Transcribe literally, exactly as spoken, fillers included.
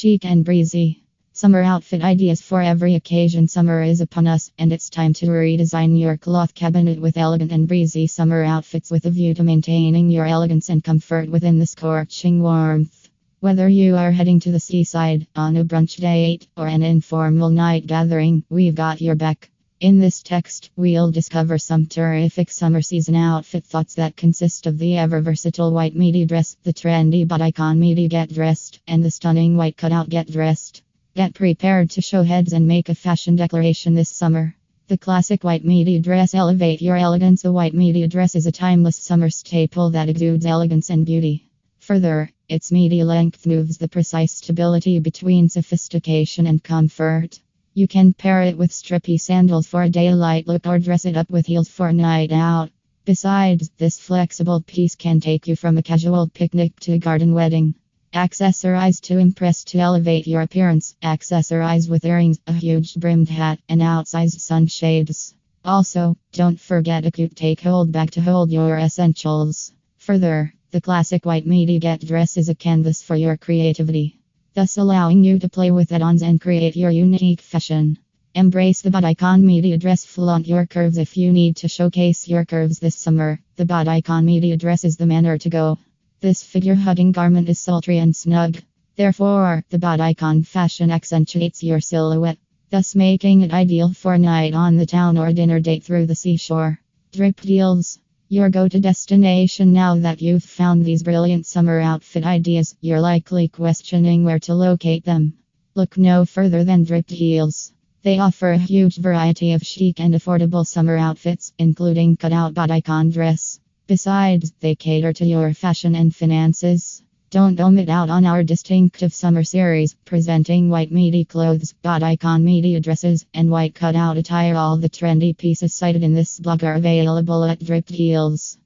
Chic and breezy. Summer outfit ideas for every occasion. Summer is upon us, and it's time to redesign your cloth cabinet with elegant and breezy summer outfits with a view to maintaining your elegance and comfort within the scorching warmth. Whether you are heading to the seaside, on a brunch date, or an informal night gathering, we've got your back. In this text, we'll discover some terrific summer season outfit thoughts that consist of the ever versatile white midi dress, the trendy bodycon midi get dressed, and the stunning white cutout get dressed. Get prepared to show heads and make a fashion declaration this summer. The classic white midi dress. Elevate your elegance. A white midi dress is a timeless summer staple that exudes elegance and beauty. Further, its midi length moves the precise stability between sophistication and comfort. You can pair it with strippy sandals for a daylight look or dress it up with heels for a night out. Besides, this flexible piece can take you from a casual picnic to a garden wedding. Accessorize to impress. To elevate your appearance, accessorize with earrings, a huge brimmed hat, and outsized sunshades. Also, don't forget a cute take-hold bag to hold your essentials. Further, the classic white midi get dress is a canvas for your creativity, thus allowing you to play with add-ons and create your unique fashion. Embrace the bodycon midi dress. Flaunt your curves if you need to showcase your curves this summer. The bodycon midi dress is the manner to go. This figure-hugging garment is sultry and snug. Therefore, the bodycon fashion accentuates your silhouette, thus making it ideal for a night on the town or a dinner date through the seashore. Drip Deals, your go-to destination. Now that you've found these brilliant summer outfit ideas, you're likely questioning where to locate them. Look no further than Drip Deals. They offer a huge variety of chic and affordable summer outfits, including cutout bodycon dress. Besides, they cater to your fashion and finances. Don't omit out on our distinctive summer series, presenting white midi clothes, bodycon midi dresses, and white cutout attire. All the trendy pieces cited in this blog are available at Drip Deals.